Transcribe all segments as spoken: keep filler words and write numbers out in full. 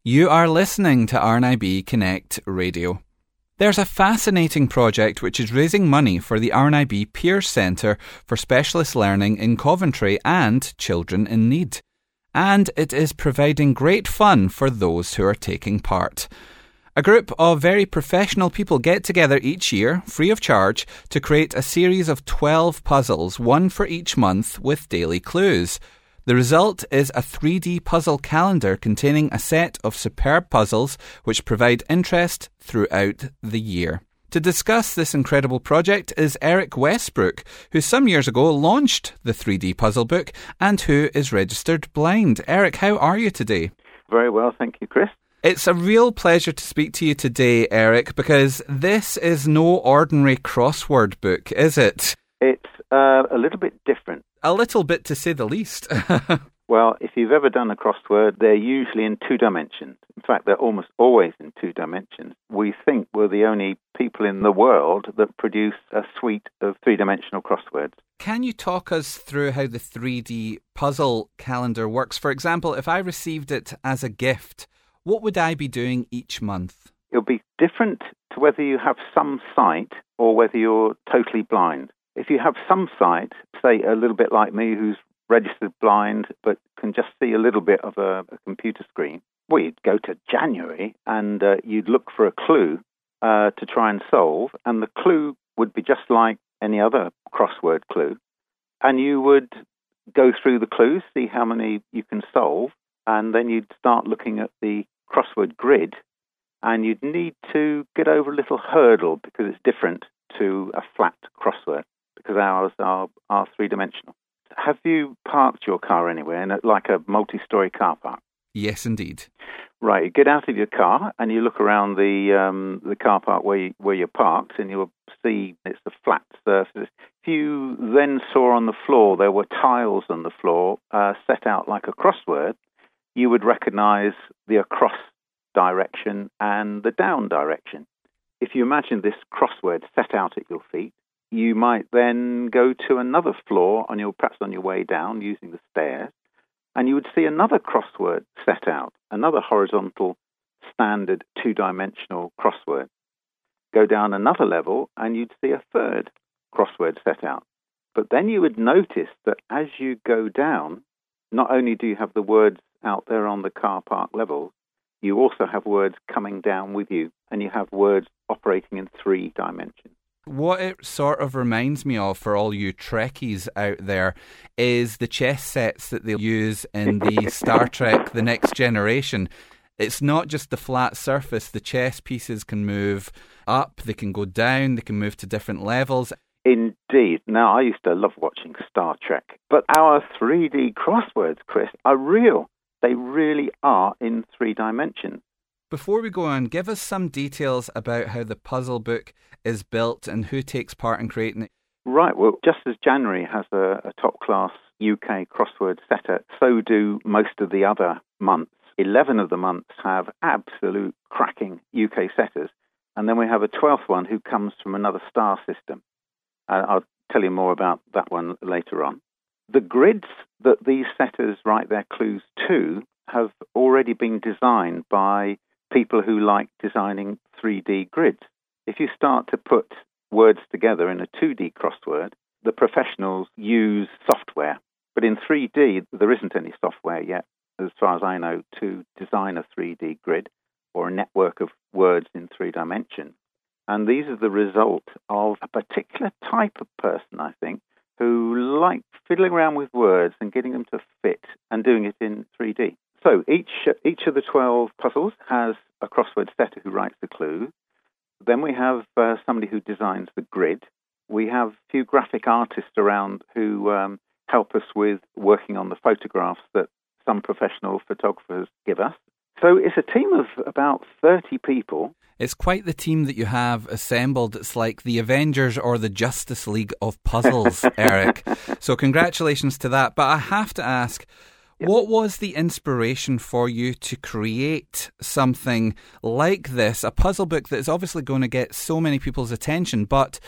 You are listening to R N I B Connect Radio. There's a fascinating project which is raising money for the R N I B Pearce Centre for Specialist Learning in Coventry and Children in Need. And it is providing great fun for those who are taking part. A group of very professional people get together each year, free of charge, to create a series of twelve puzzles, one for each month, with daily clues. The result is a three D puzzle calendar containing a set of superb puzzles which provide interest throughout the year. To discuss this incredible project is Eric Westbrook, who some years ago launched the three D puzzle book and who is registered blind. Eric, how are you today? Very well, thank you, Chris. It's a real pleasure to speak to you today, Eric, because this is no ordinary crossword book, is it? It's uh, a little bit different. A little bit, to say the least. Well, if you've ever done a crossword, they're usually in two dimensions. In fact, they're almost always in two dimensions. We think we're the only people in the world that produce a suite of three-dimensional crosswords. Can you talk us through how the three D puzzle calendar works? For example, if I received it as a gift, what would I be doing each month? It'll be different to whether you have some sight or whether you're totally blind. If you have some sight, say a little bit like me who's registered blind but can just see a little bit of a, a computer screen, well, you'd go to January and uh, you'd look for a clue uh, to try and solve, and the clue would be just like any other crossword clue, and you would go through the clues, see how many you can solve, and then you'd start looking at the crossword grid, and you'd need to get over a little hurdle because it's different to a flat crossword, because ours are, are three-dimensional. Have you parked your car anywhere in a, like a multi-storey car park? Yes, indeed. Right, you get out of your car and you look around the um, the car park where, you, where you're parked, and you'll see it's a flat surface. If you then saw on the floor there were tiles on the floor uh, set out like a crossword, you would recognise the across direction and the down direction. If you imagine this crossword set out at your feet, you might then go to another floor, on your perhaps on your way down using the stairs, and you would see another crossword set out, another horizontal, standard two-dimensional crossword. Go down another level, and you'd see a third crossword set out. But then you would notice that as you go down, not only do you have the words out there on the car park level, you also have words coming down with you, and you have words operating in three dimensions. What it sort of reminds me of, for all you Trekkies out there, is the chess sets that they'll use in the Star Trek The Next Generation. It's not just the flat surface. The chess pieces can move up, they can go down, they can move to different levels. Indeed. Now, I used to love watching Star Trek, but our three D crosswords, Chris, are real. They really are in three dimensions. Before we go on, give us some details about how the puzzle book is built and who takes part in creating it. Right, well, just as January has a, a top-class U K crossword setter, so do most of the other months. Eleven of the months have absolute cracking U K setters, and then we have a twelfth one who comes from another star system. Uh, I'll tell you more about that one later on. The grids that these setters write their clues to have already been designed by people who like designing three D grids. If you start to put words together in a two D crossword, the professionals use software. But in three D, there isn't any software yet, as far as I know, to design a three D grid or a network of words in three dimensions. And these are the result of a particular type of person, I think, who like fiddling around with words and getting them to fit and doing it in three D. So each each of the twelve puzzles has a crossword setter who writes the clues. Then we have uh, somebody who designs the grid. We have a few graphic artists around who um, help us with working on the photographs that some professional photographers give us. So it's a team of about thirty people. It's quite the team that you have assembled. It's like the Avengers or the Justice League of puzzles, Eric. So congratulations to that. But I have to ask, what was the inspiration for you to create something like this, a puzzle book that is obviously going to get so many people's attention, but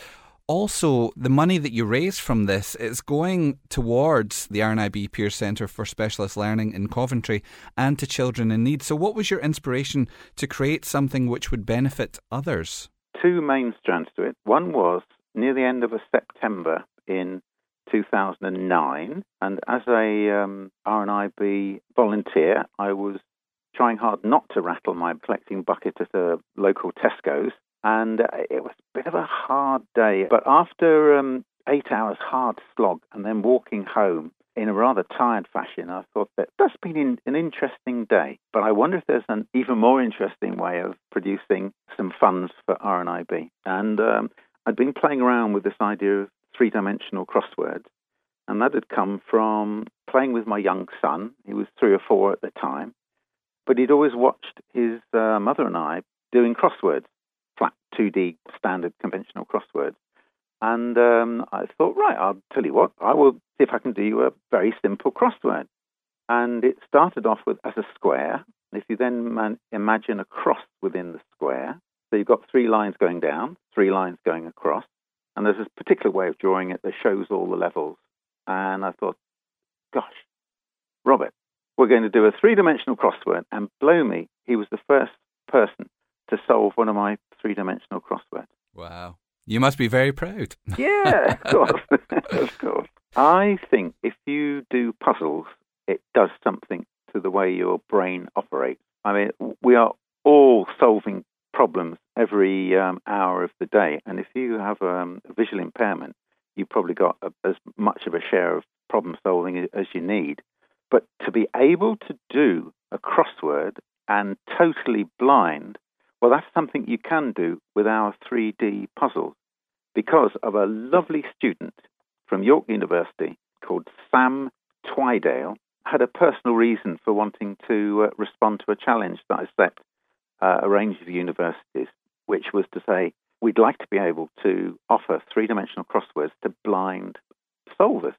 also, the money that you raise from this is going towards the R N I B Pearse Centre for Specialist Learning in Coventry and to children in need. So what was your inspiration to create something which would benefit others? Two main strands to it. One was near the end of September in two thousand nine, and as a um, R N I B volunteer, I was trying hard not to rattle my collecting bucket at a local Tesco's, and uh, it was a bit of a hard day. But after um, eight hours hard slog and then walking home in a rather tired fashion, I thought that that's been in, an interesting day. But I wonder if there's an even more interesting way of producing some funds for R N I B. And um, I'd been playing around with this idea of three-dimensional crosswords, and that had come from playing with my young son. He was three or four at the time, but he'd always watched his uh, mother and I doing crosswords, flat two D standard conventional crosswords. And um, I thought, right, I'll tell you what, I will see if I can do you a very simple crossword. And it started off with as a square. If you then man- imagine a cross within the square, so you've got three lines going down, three lines going across, and there's a particular way of drawing it that shows all the levels. And I thought, gosh, Robert, we're going to do a three-dimensional crossword, and blow me, he was the first person to solve one of my three-dimensional crosswords. Wow. You must be very proud. Yeah, of course. Of course. I think if you do puzzles, it does something to the way your brain operates. I mean, we are all solving problems every um, hour of the day, and if you have um, a visual impairment, you've probably got a, as much of a share of problem solving as you need. But to be able to do a crossword and totally blind, well, that's something you can do with our three D puzzles because of a lovely student from York University called Sam Twydale had a personal reason for wanting to uh, respond to a challenge that I set uh, a range of universities, which was to say, we'd like to be able to offer three-dimensional crosswords to blind solvers.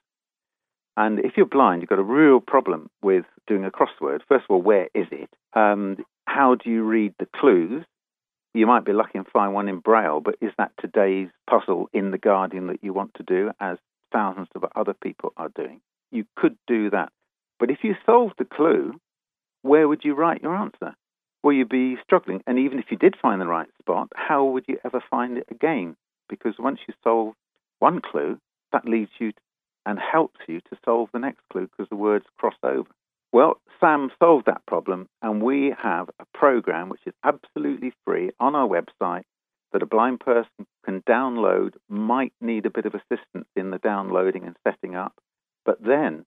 And if you're blind, you've got a real problem with doing a crossword. First of all, where is it? Um, how do you read the clues? You might be lucky and find one in Braille, but is that today's puzzle in The Guardian that you want to do, as thousands of other people are doing? You could do that. But if you solved the clue, where would you write your answer? Well, you'd be struggling. And even if you did find the right spot, how would you ever find it again? Because once you solve one clue, that leads you to, and helps you to solve the next clue because the words cross over. Well, Sam solved that problem, and we have a program which is absolutely free on our website that a blind person can download, might need a bit of assistance in the downloading and setting up, but then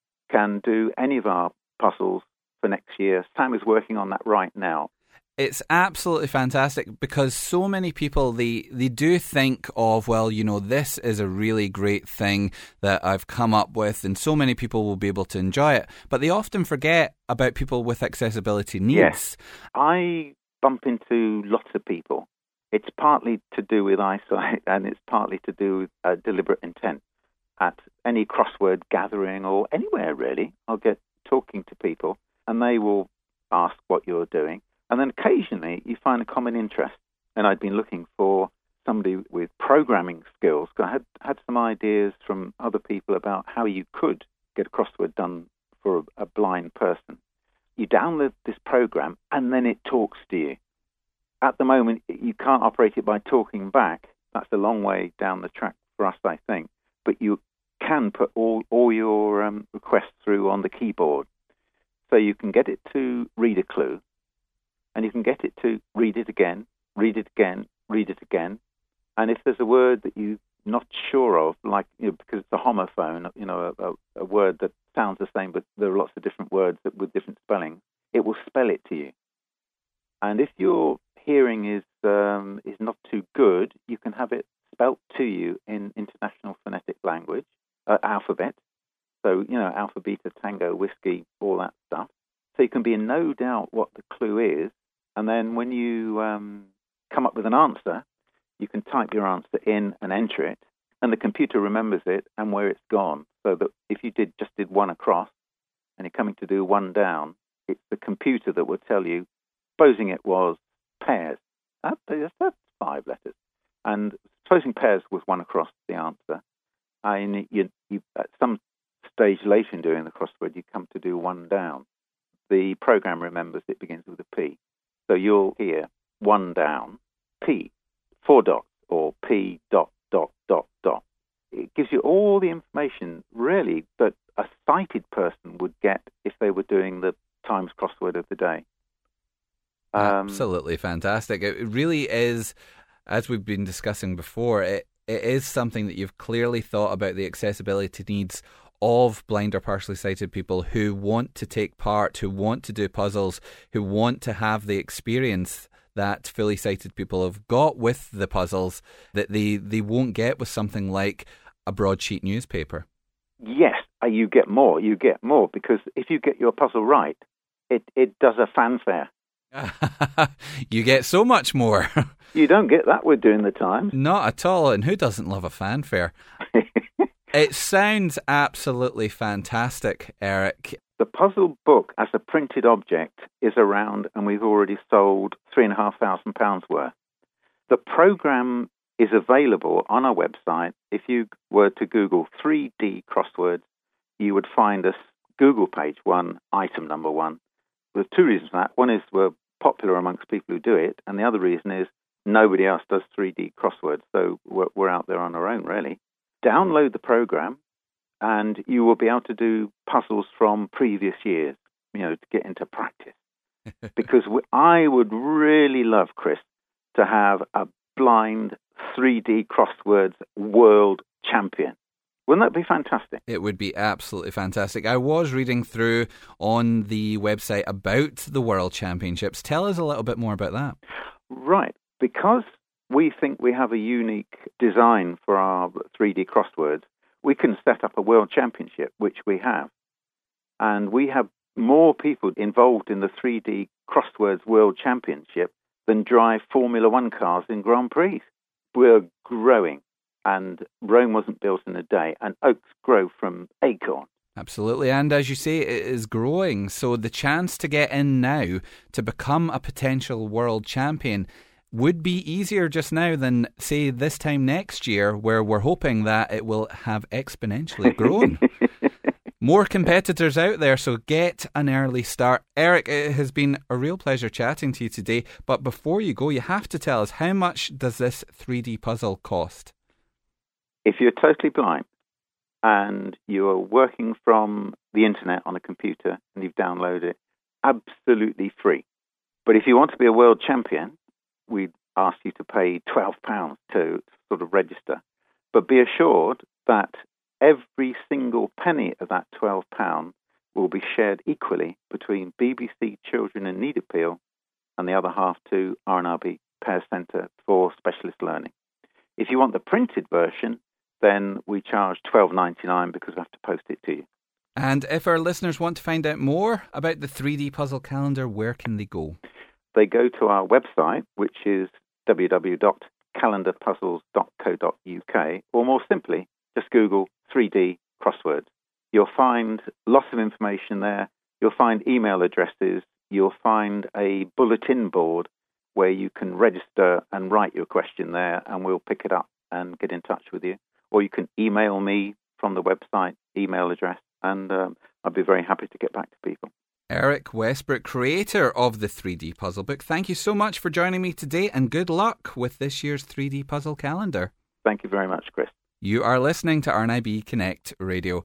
can do any of our puzzles for next year. Sam is working on that right now. It's absolutely fantastic because so many people, they, they do think of, well, you know, this is a really great thing that I've come up with and so many people will be able to enjoy it. But they often forget about people with accessibility needs. Yes. I bump into lots of people. It's partly to do with eyesight and it's partly to do with uh, deliberate intent. At any crossword gathering or anywhere, really, I'll get talking to people and they will ask what you're doing. And then occasionally you find a common interest. And I'd been looking for somebody with programming skills. I had, had some ideas from other people about how you could get a crossword done for a, a blind person. You download this program and then it talks to you. At the moment, you can't operate it by talking back. That's a long way down the track for us, I think. But you can put all, all your um, requests through on the keyboard. So you can get it to read a clue. And you can get it to read it again, read it again, read it again. And if there's a word that you're not sure of, like, you know, because it's a homophone, you know, a, a word that sounds the same, but there are lots of different words that, with different spellings, it will spell it to you. And if your hearing is um, is not too good, you can have it spelt to you in International Phonetic Language, uh, alphabet. So, you know, alpha, beta, tango, whiskey, all that stuff. So you can be in no doubt what the clue is. And then when you um, come up with an answer, you can type your answer in and enter it, and the computer remembers it and where it's gone. So that if you did just did one across and you're coming to do one down, it's the computer that will tell you, supposing it was pears, that, that's five letters. And supposing pairs was one across the answer, and you, you, at some stage later in doing the crossword, you come to do one down. The program remembers it begins with a P. So you'll hear one down, P, four dots, or P dot, dot, dot, dot. It gives you all the information, really, that a sighted person would get if they were doing the Times crossword of the day. Um, Absolutely fantastic. It really is, as we've been discussing before, it, it is something that you've clearly thought about the accessibility needs of blind or partially sighted people who want to take part, who want to do puzzles, who want to have the experience that fully sighted people have got with the puzzles that they, they won't get with something like a broadsheet newspaper. Yes, you get more. You get more because if you get your puzzle right, it, it does a fanfare. You get so much more. You don't get that with doing the Times. Not at all. And who doesn't love a fanfare? It sounds absolutely fantastic, Eric. The puzzle book as a printed object is around, and we've already sold three and a half thousand pounds worth. The program is available on our website. If you were to Google three D crosswords, you would find us Google page one, item number one. There's two reasons for that. One is we're popular amongst people who do it, and the other reason is nobody else does three D crosswords, so we're, we're out there on our own, really. Download the program, and you will be able to do puzzles from previous years, you know, to get into practice. Because we, I would really love, Chris, to have a blind three D crosswords world champion. Wouldn't that be fantastic? It would be absolutely fantastic. I was reading through on the website about the World Championships. Tell us a little bit more about that. Right. Because we think we have a unique design for our three D crosswords, we can set up a World Championship, which we have. And we have more people involved in the three D crosswords World Championship than drive Formula One cars in Grand Prix. We're growing. And Rome wasn't built in a day, and oaks grow from acorns. Absolutely, and as you say, it is growing. So the chance to get in now to become a potential world champion would be easier just now than, say, this time next year, where we're hoping that it will have exponentially grown. More competitors out there, so get an early start. Eric, it has been a real pleasure chatting to you today, but before you go, you have to tell us, how much does this three D puzzle cost? If you're totally blind and you are working from the internet on a computer and you've downloaded it, absolutely free. But if you want to be a world champion, we'd ask you to pay twelve pounds to sort of register. But be assured that every single penny of that twelve pounds will be shared equally between B B C Children in Need Appeal and the other half to R N R B Pear Centre for Specialist Learning. If you want the printed version, then we charge twelve ninety-nine because we have to post it to you. And if our listeners want to find out more about the three D puzzle calendar, where can they go? They go to our website, which is w w w dot calendar puzzles dot co dot u k, or more simply, just Google three D crosswords. You'll find lots of information there. You'll find email addresses. You'll find a bulletin board where you can register and write your question there, and we'll pick it up and get in touch with you. Or you can email me from the website email address, and um, I'd be very happy to get back to people. Eric Westbrook, creator of the three D Puzzle Book, thank you so much for joining me today, and good luck with this year's three D Puzzle Calendar. Thank you very much, Chris. You are listening to R N I B Connect Radio.